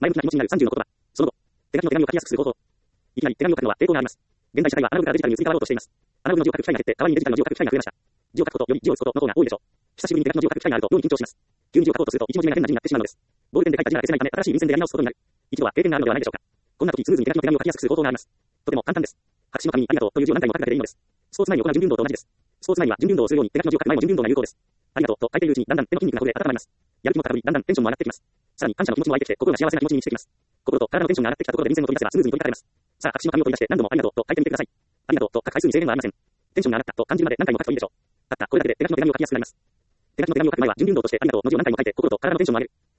前向きな気持ちになる30の言葉。その後、手書きの手紙を書きやすくする方法。いきなり手紙を書くのは抵抗があります。現代社会はアナログからデジタルに移り変わろうとしています。アナログの字を書く機会が減って、代わりにデジタルの字を書く機会が増えました。字を書くことより字を打つことの方が多いでしょう。久しぶりに手書きの字を書く機会があると妙に緊張します。急に字を書こうとすると、一文字目が変な字になってしまうのです。ボールペンで書いた字が消せないため、新しい便箋でやり直すことになる。一度は経験があるのではないでしょうか。こんな時、スムーズに手書きの手紙を書きやすくする方法があります。とても簡単です。白紙の紙にありがとうという字を何回も書くだけでいいのです。スポーツ内に行う準備運動と同じです。スポーツ内には準備運動をするように手書きの字を書く前も準備運動が有効です。ありがとうと書いているうちにだんだん手の筋肉がほぐれ温まります。やる気も高ぶり、だんだんテンションも上がってきます。さらに感謝の気持ちも湧いてきて、心が幸せな気持ちに満ちてきます。心と体のテンションが上がってきたところで便箋を取り出せばスムーズに取り掛かれます。さあ、白紙の紙を取り出して何度もありがとうと書いてみてください。ありがとうと書く回数に制限はありません。テンションが上がったと感じるまで何回も書くといいでしょう。たったこれだけで手書きの手紙を書きやすくなります。手書きの手紙を書く前は準備運動としてありがとうの字を何回も書いて心と体のテンションを上げる。